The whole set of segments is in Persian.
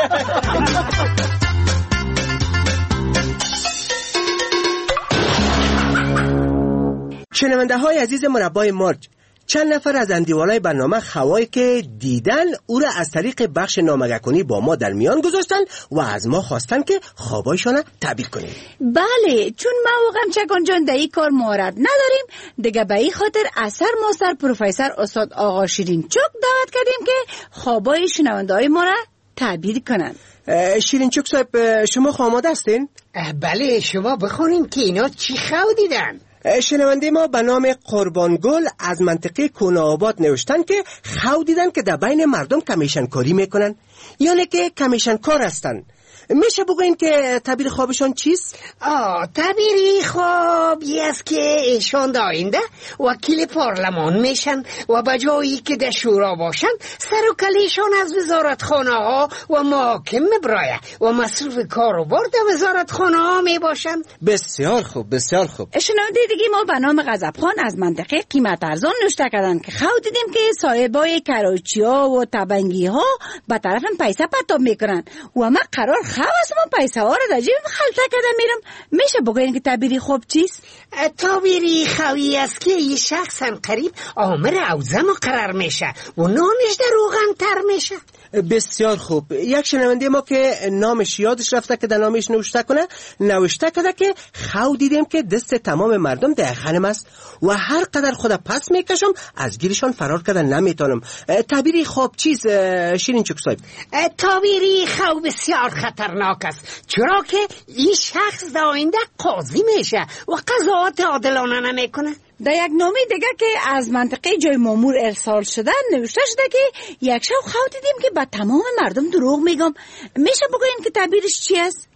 شنونده های عزیز مربای مرج، چند نفر از اندیوالای برنامه خوایی که دیدن او را از طریق بخش نامگه‌کنی با ما در میان گذاشتن و از ما خواستن که خوابایشان تعبیر کنیم. بله، چون ما و غمچکان جان در این کار مهارت نداریم دیگه، به این خاطر اثر ماستر پروفسور استاد آقا شیرین چک دعوت کردیم که خوابای شنونده های ما را تعبیر کنن. شیرین چک صاحب، شما آماده هستین؟ بله، شما بخونیم که اینا چی خو دیدن. شنونده ما به نام قربانگل از منطقه کونه‌آباد نوشتن که خو دیدن که در بین مردم کمیشن کاری میکنن، یعنی که کمیشن کار هستن. میشه بگوین که تعبیر خوابشان چیست؟ تعبیری خوابی است که ایشان در آینده وکیل پارلمان میشن و بجایی که در شورا باشن سر و کلیشان از وزارتخانه ها و محاکم میبرایه و مصروف کار و بار در وزارتخانه ها میباشن. بسیار خوب، بسیار خوب. شنونده دیگه ما به نام غضبخان از منطقه قیمت ارزان نوشته کردن که خو دیدیم که صاحبای کراچی ها و تبنگی ها به طرف پیسه پرتاب میکنن و ما قرار خواست ما پیسه ها رو در جیب خلطه کردم میرم. میشه بگوین که تعبیری خوب چیست؟ تعبیری خوی است که یه شخص قریب آمر اوزه مقرر میشه و نانش در روغن تر میشه. بسیار خوب. یک شنونده ما که نامش یادش رفته که در نامش نوشته کنه که خو دیدیم که دست تمام مردم در خانم است و هر قدر خود پس میکشم از گیرشان فرار کردن نمیتونم. تعبیری خوب چیز شیرین چک صاحب؟ تعبیری خو بسیار خطرناک است، چرا که این شخص در آینده قاضی میشه و قضاوت عادلانه نمیکنه. در یک نامه دیگه که از منطقه جای مامور ارسال شده نوشته شده که یک شب خو دیدیم که به تمام مردم دروغ میگم. میشه بگوین که تعبیرش چی است؟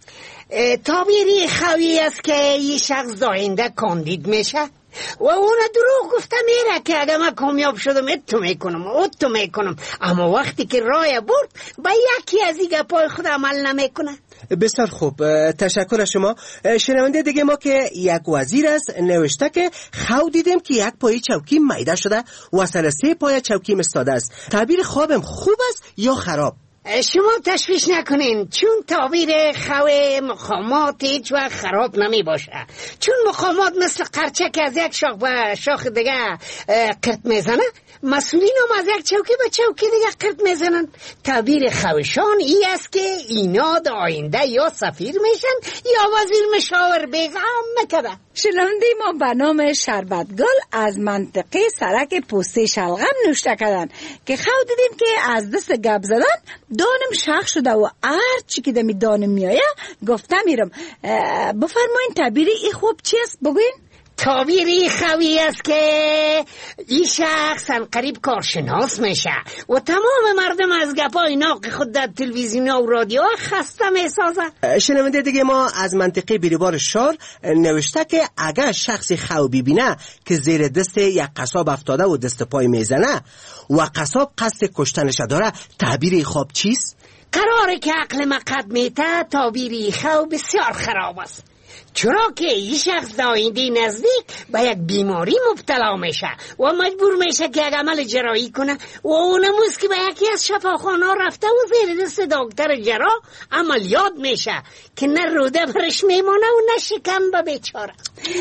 تعبیری خوی است که این شخص در آینده کاندید میشه و اون دروغ گفته میره که اگه من کامیاب شدم اتو میکنم، اما وقتی که رای برد با یکی از این گپای خود عمل نمیکنه. بسیار خوب، تشکر از شما. شنونده دیگه ما که یک وزیر است نوشته که خو دیدیم که یک پای چوکی میده شده و سر 3 پای چوکی استاده است. تعبیر خوابم خوب است یا خراب؟ شما تشویش نکنین، چون تعبیر خو مقامات هیچ وقت خراب نمی باشه، چون مقامات مثل قرچه که از یک شاخ به شاخ دیگه قرط میزنه، مسئولین هم از یک چوکی به چوکی دیگه قرط میزنن. تعبیر خوشان ای است که اینا در آینده یا سفیر میشن یا وزیر مشاور بیگم میکده. شنونده ما به نام شربتگل از منطقه سرک پوسته شلغم نوشته کردن که خو دیدیم که از دست گپ زدن دانم شخ شده و هر چی که دمی دانم میایه گفته میرم. بفرمایین تعبیری ای خوب چی است بگوین؟ تعبیری خوی است که این شخص قریب کارشناس میشه و تمام مردم از گپای ناق خود در تلویزیون و رادیو خسته میسازه. شنونده دیگه ما از منطقه بیریبار شار نوشته که اگر شخصی خو ببینه که زیر دست یک قصاب افتاده و دست پای میزنه و قصاب قصد کشتنش داره، تعبیری خوب چیست؟ قراره که عقل مقد میته تعبیری خو بسیار خراب است، چرا که این شخص در آینده نزدیک به یک بیماری مبتلا میشه و مجبور میشه که یک عمل جراحی کنه و اونموز که به یکی از شفاخانه رفته و زیر دست دکتر جراح عملیات میشه که نه روده برش میمانه و نه شکم به بیچاره.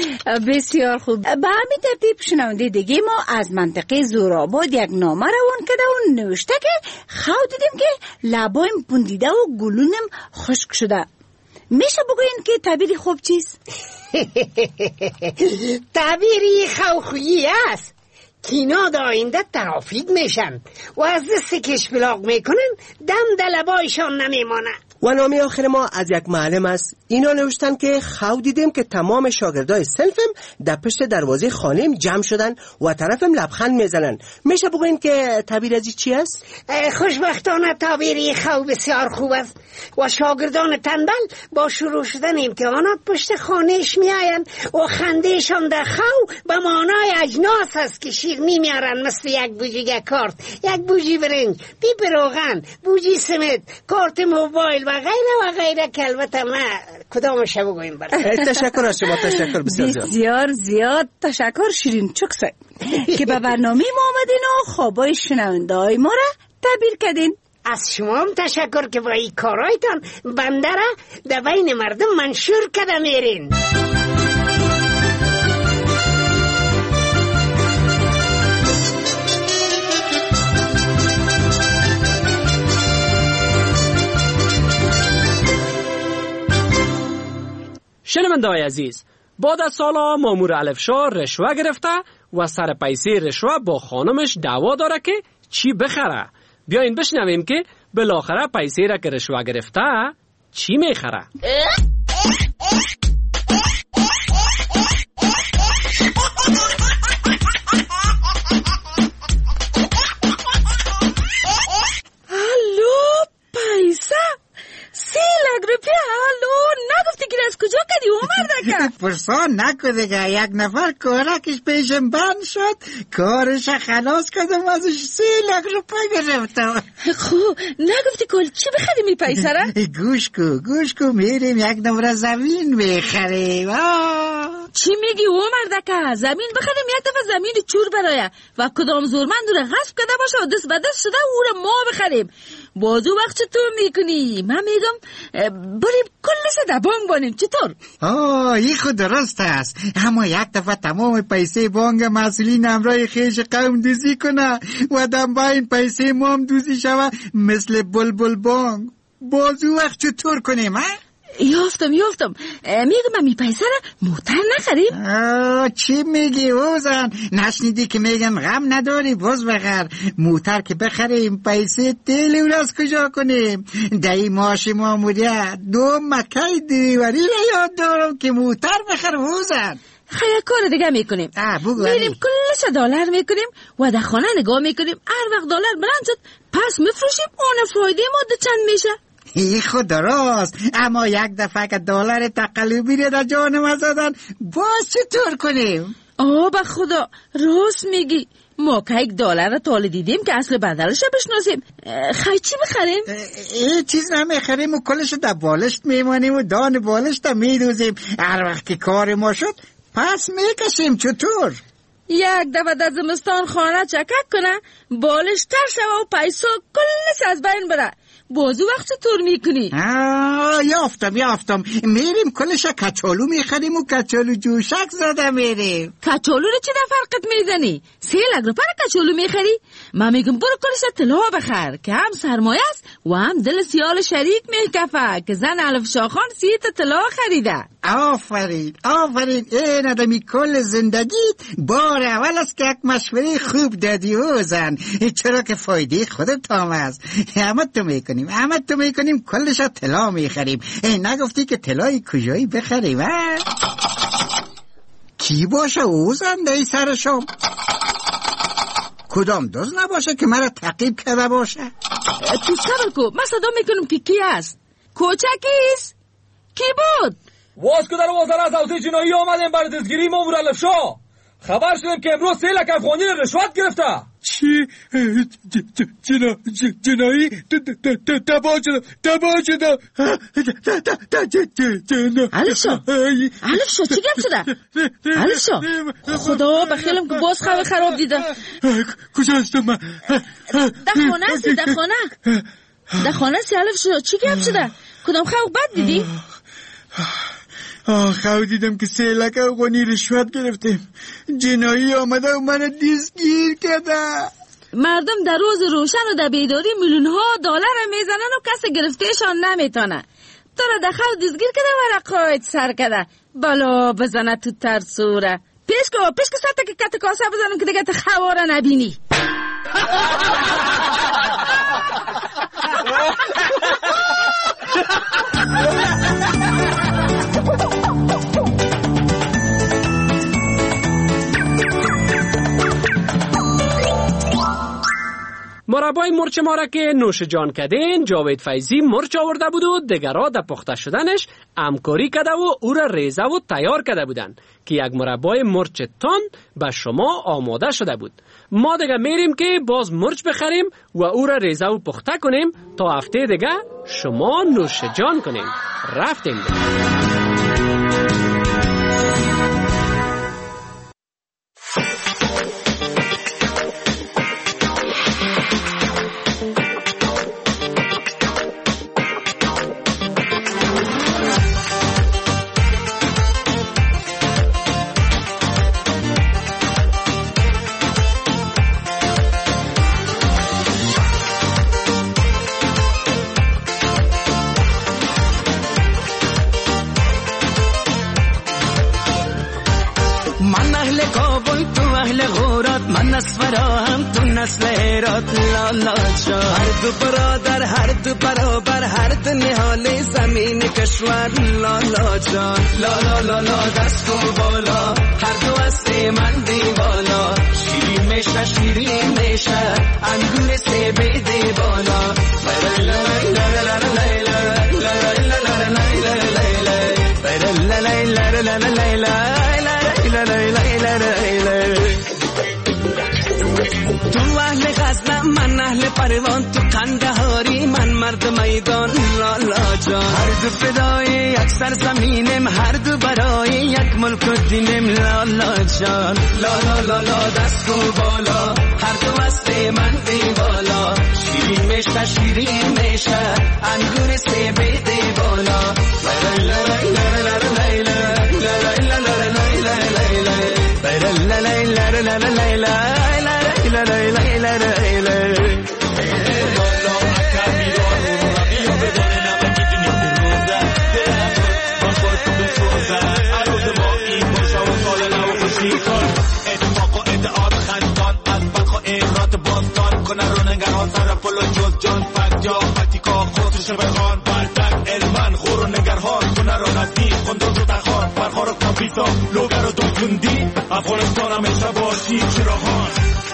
بسیار خوب. به همین ترتیب شنونده دیگه ما از منطقه زورآباد یک نامه روان کرده و نوشته که خو دیدیم که لبایم پوندیده و گلونم خشک شده. میشه بگوین که تعبیری خوب چیست؟ تعبیری خوخویی است که اینا در آینده ترافید میشن و از دست کشبلاغ میکنن، دم در لبایشان نمیمانه. و نامه آخر ما از یک معلم است. اینا نوشتن که خو دیدیم که تمام شاگردای صنفم در پشت دروازه خانه‌ام جمع شدن و طرفم لبخند میزنن. میشه بگوین که تعبیر از چی است؟ خوشبختانه تعبیری خو بسیار خوب است و شاگردان تنبل با شروع شدن امتحانات پشت خانهش میآیند و خندهشان در خو به معنای اجناس است که شیرینی میارن، مثل یک بوجی کارت، یک بوجی برنج، پیپ روغن، بوجی سمت، کارت موبایل و غیره که البته ما کدامش بگویم برای. تشکر از شما، تشکر بسیار زیاد تشکر شیرین چکسه که به برنامه ما آمدین و خوابای شنونده های ما را تعبیر کردین. از شما هم تشکر که با این کارایتان بنده را در بین مردم منشور کرده میرین. شنونده‌های عزیز، بعد از سالها مامور الفشار رشوه گرفته و سر پیسه رشوه با خانمش دعوا داره که چی بخره. بیاین بشنویم که بالاخره پیسه را که رشوه گرفته چی میخره. پرسان نکده، یک نفر کارکش پیشم بند شد، کارش خلاص کردم ازش 3 لک روپیه گرفتم. خب نگفتی کل چی بخریم این پیسه را؟ گوش کو میریم یک نمره زمین بخریم. چی میگی مردکه؟ زمین بخریم؟ یک دفعه زمین چور برایه و کدام زورمند رو غصب کرده باشه و دست به دست شده او رو ما بخریم. بازو وقت چطور میکنی؟ من میگم بریم کلش در بانک بانیم. چطور؟ این خود درست است، اما یک دفعه تمام پیسه بانک مسئولین همراه خیش قوم دوزی کنه و دم با این پیسه ما هم دوزی شوه مثل بلبل بانک. بازو وقت چطور کنیم؟ یافتم میگم من می پیسه را موتر نخریم. چی میگی اوزن؟ نشنیدی که میگن غم نداری باز بخر. موتر که بخریم پیسه تیل اون از کجا کنیم؟ دایی ماش ماموریت 2 مکه دیواری را یاد دارم که موتر بخر اوزن. خیلی کار دیگه میکنیم، میریم کلش دلار میکنیم و در خانه نگاه میکنیم. هر وقت دلار بلند شد پس میفروشیم، اون فایده ما چند میشه. ای خود درست، اما یک دفعه که دلار تقلبی رو در جان ما زدن باز چطور کنیم؟ به خدا راست میگی، ما که یک دلار تاله دیدیم که اصل بدلش بشناسیم. خیلی چی بخریم؟ چیز نمیخریم و کلش در بالشت میمانیم و دان بالشت میدوزیم. هر وقت که کار ما شد پس میکشیم. چطور؟ یک دفعه در زمستان خانه چکک کنه بالش تر شوه و پیسا کلش از بین بره. بازو وقت چطور میکنی؟ یافتم میریم کلش کچالو میخریم و کچالو جوشک زده میریم. کچالو رو چی در فرقت میزنی؟ 3 لک روپیه کچالو میخری؟ من میگم برو کلش طلا بخر که هم سرمایه است و هم دل سیال شریک میکفه که زن الفشا خان 30 طلا خریده. آفرین این آدمی کل زندگیت بار اول است که یک مشوره خوب دادی و زن، چرا که فایده خودت هم است. همه تو میکنیم کلش طلا میخریم. نگفتی که طلای کجایی بخریم؟ کی باشه اوزن دای سرشم؟ کدام دوز نباشه که مرا تعقیب کرده باشه؟ تو صبر کو، من صدا میکنم که کی است. کوچکیست؟ کی بود؟ واس که در وزارت اوضاع جنایی آمدیم برای دستگیری مامور الفشا. خبر شدیم که امروز 3 لک افغانی رشوت گرفته. چی؟ جنایی؟ تبا شده. الفشا چی گفت شده؟ الفشا خدا بخیلم که باز خواه خراب دیده. کجا هستم من؟ در خانه سی الفشا چی گفت شده؟ کدام خواه بد دیدی؟ خواه دیدم که 3 لک افغانی رشوت گرفتیم. جنایی آمده و من دستگیر کرده. مردم در روز روشن و در بیداری میلیون ها دلار میزنن و کسی گرفتهشان نمیتونه. تو را در خواه دستگیر کرده و رقایت سر کرده. بلا بزنه تو ترسوره. پیش که سطح که کت کاسه بزنم که دیگه خواه را نبینی. مربای مرچ ما را که نوش جان کردین جاوید فیضی مرچ آورده بود و دگرها در پخته شدنش همکاری کرده و او را ریزه و تیار کرده بودند که یک مربای مرچ تان به شما آماده شده بود. ما دیگه میریم که باز مرچ بخریم و او را ریزه و پخته کنیم تا هفته دیگه شما نوش جان کنیم. رفتیم دیگه. نسل هرات لالا جان. هر دو برادر هر دو برابر هر دو نهال زمین کشور لالا جان. لالا لالا دست و بالا هر دو است من دیوالا. شیرین میشه شیرین میشه انگور سه بیده بالا. تو اهل غزنم من اهل پروان. تو قندهاری من مرد میدان لالا جان. هر دو فدای یک سرزمینم هر دو برای یک ملک و دینم لالا جان. لالا لالا دست و بالا هر دو است من دیوالا. شیرین میشه شیرین میشه انگور سه بیده بالا. سر پلو جز جان فک یا فتیکا خودش بخوان بردک علمن خور و نگرهان کنه رو نزدیک خندوز و تخوان برخار و کابیتا لوگر و دوزندی افغانستان همیشه باشی چراغان.